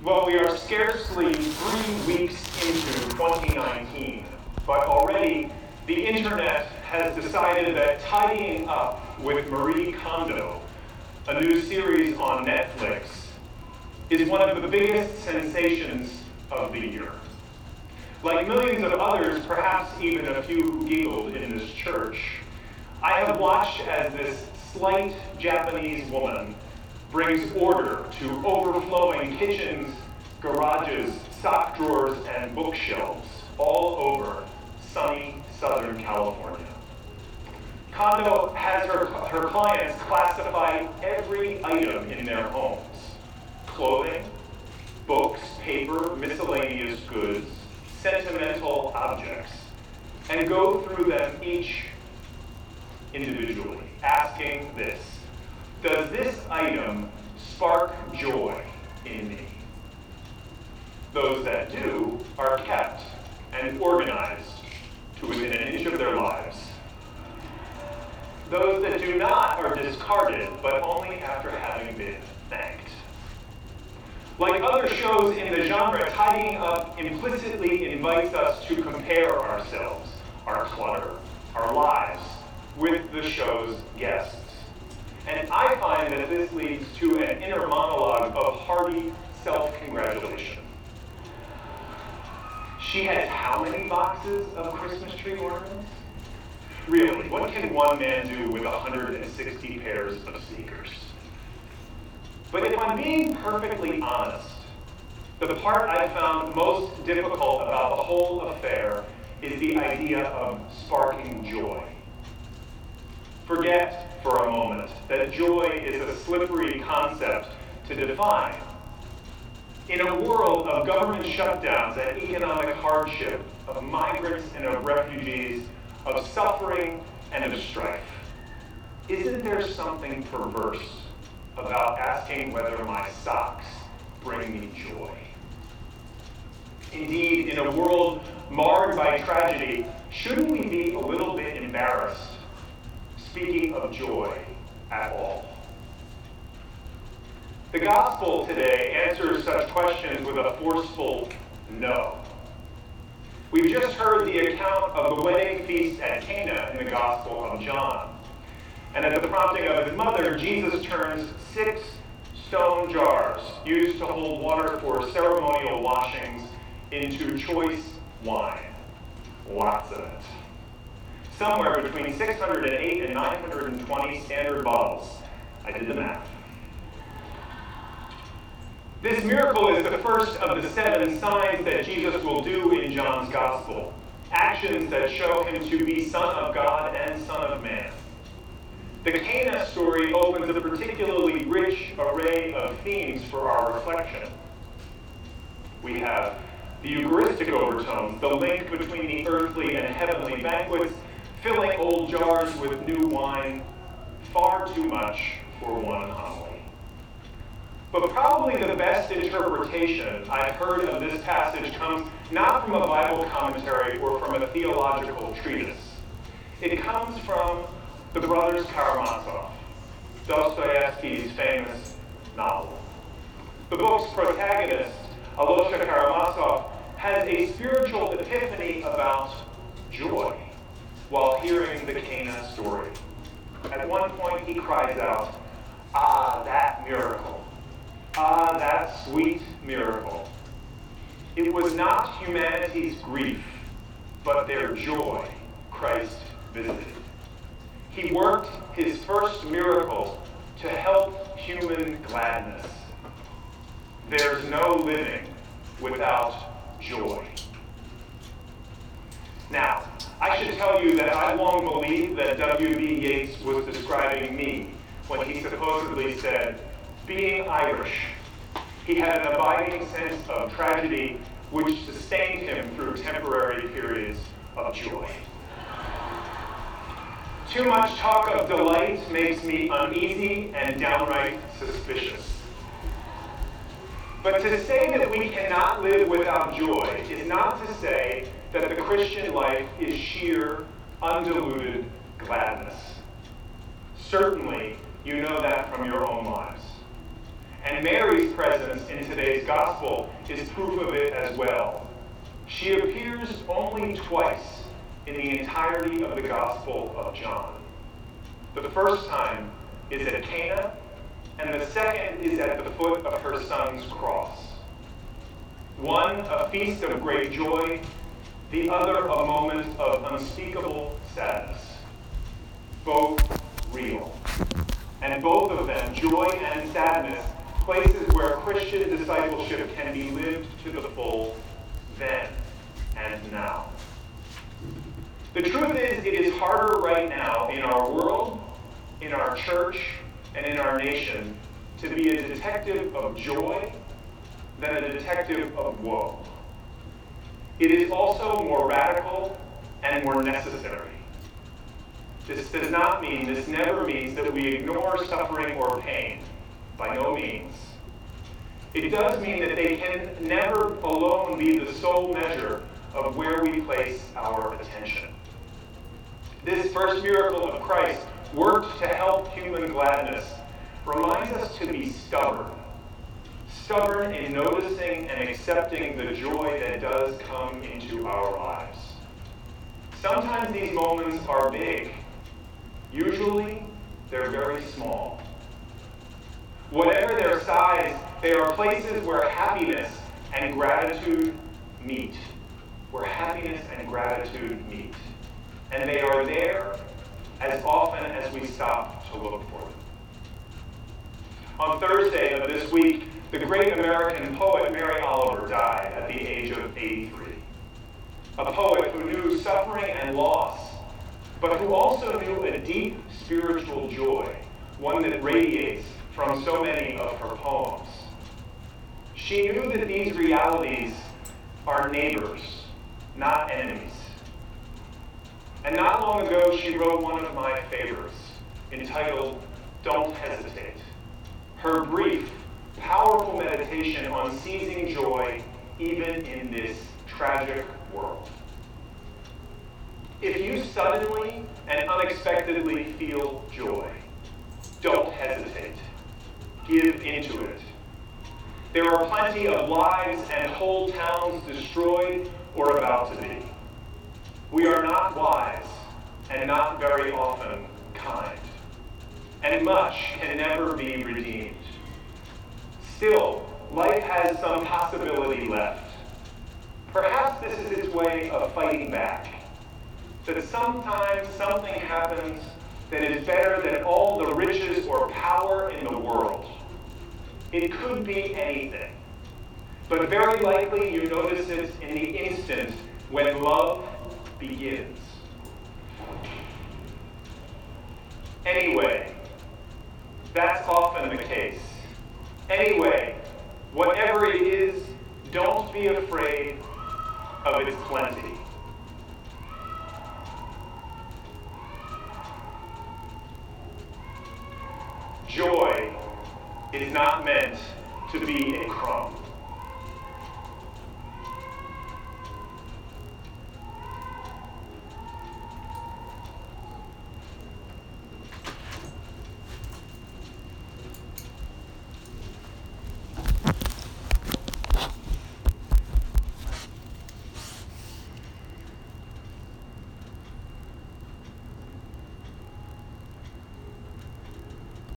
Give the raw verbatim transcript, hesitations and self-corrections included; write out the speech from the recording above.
Well, we are scarcely three weeks into twenty nineteen, but already the internet has decided that Tidying Up with Marie Kondo, a new series on Netflix, is one of the biggest sensations of the year. Like millions of others, perhaps even a few who giggled in this church, I have watched as this slight Japanese woman brings order to overflowing kitchens, garages, sock drawers, and bookshelves all over sunny Southern California. Kondo has her, her clients classify every item in their homes: clothing, books, paper, miscellaneous goods, sentimental objects, and go through them each individually, asking this: does this item spark joy in me? Those that do are kept and organized to within an inch of their lives. Those that do not are discarded, but only after having been thanked. Like other shows in the genre, Tidying Up implicitly invites us to compare ourselves, our clutter, our lives, with the show's guests. And I find that this leads to an inner monologue of hearty self-congratulation. She has how many boxes of Christmas tree ornaments? Really, what can one man do with one hundred sixty pairs of sneakers? But if I'm being perfectly honest, the part I found most difficult about the whole affair is the idea of sparking joy. Forget for a moment that joy is a slippery concept to define. In a world of government shutdowns and economic hardship, of migrants and of refugees, of suffering and of strife, isn't there something perverse about asking whether my socks bring me joy? Indeed, in a world marred by tragedy, shouldn't we be a little bit embarrassed speaking of joy at all? The gospel today answers such questions with a forceful no. We've just heard the account of the wedding feast at Cana in the Gospel of John. And at the prompting of his mother, Jesus turns six stone jars used to hold water for ceremonial washings into choice wine. Lots of it. Somewhere between six hundred eight and nine hundred twenty standard bottles. I did the math. This miracle is the first of the seven signs that Jesus will do in John's Gospel, actions that show him to be Son of God and Son of Man. The Cana story opens a particularly rich array of themes for our reflection. We have the Eucharistic overtones, the link between the earthly and heavenly banquets, filling old jars with new wine, far too much for one homily. But probably the best interpretation I've heard of this passage comes not from a Bible commentary or from a theological treatise. It comes from the brothers Karamazov, Dostoevsky's famous novel. The book's protagonist, Alyosha Karamazov, has a spiritual epiphany about joy while hearing the Cana story. At one point he cries out, "Ah, that miracle. Ah, that sweet miracle. It was not humanity's grief, but their joy Christ visited. He worked his first miracle to help human gladness. There's no living without joy." Now, I should tell you that I long believed that W B Yeats was describing me when he supposedly said, being Irish, he had an abiding sense of tragedy which sustained him through temporary periods of joy. Too much talk of delight makes me uneasy and downright suspicious. But to say that we cannot live without joy is not to say that the Christian life is sheer, undiluted gladness. Certainly, you know that from your own lives. And Mary's presence in today's gospel is proof of it as well. She appears only twice in the entirety of the Gospel of John. The first time is at Cana, and the second is at the foot of her son's cross. One, a feast of great joy, the other, a moment of unspeakable sadness. Both real. And both of them, joy and sadness, places where Christian discipleship can be lived to the full then and now. The truth is, it is harder right now in our world, in our church, and in our nation to be a detective of joy than a detective of woe. It is also more radical and more necessary. This does not mean, this never means that we ignore suffering or pain. By no means. It does mean that they can never alone be the sole measure of where we place our attention. This first miracle of Christ worked to help human gladness reminds us to be stubborn. Stubborn in noticing and accepting the joy that does come into our lives. Sometimes these moments are big. Usually, they're very small. Whatever their size, they are places where happiness and gratitude meet. Where happiness and gratitude meet. And they are there as often as we stop to look for them. On Thursday of this week, the great American poet Mary Oliver died at the age of eighty-three. A poet who knew suffering and loss, but who also knew a deep spiritual joy, one that radiates from so many of her poems. She knew that these realities are neighbors, not enemies. And not long ago, she wrote one of my favorites, entitled, Don't Hesitate. Her brief, powerful meditation on seizing joy even in this tragic world. If you suddenly and unexpectedly feel joy, don't hesitate. Give into it. There are plenty of lives and whole towns destroyed or about to be. We are not wise and not very often kind. And much can never be redeemed. Still, life has some possibility left. Perhaps this is its way of fighting back. That sometimes something happens that is better than all the riches or power in the world. It could be anything. But very likely you notice it in the instant when love begins. Anyway, that's often the case. Anyway, whatever it is, don't be afraid of its plenty. Joy is not meant to be a crumb.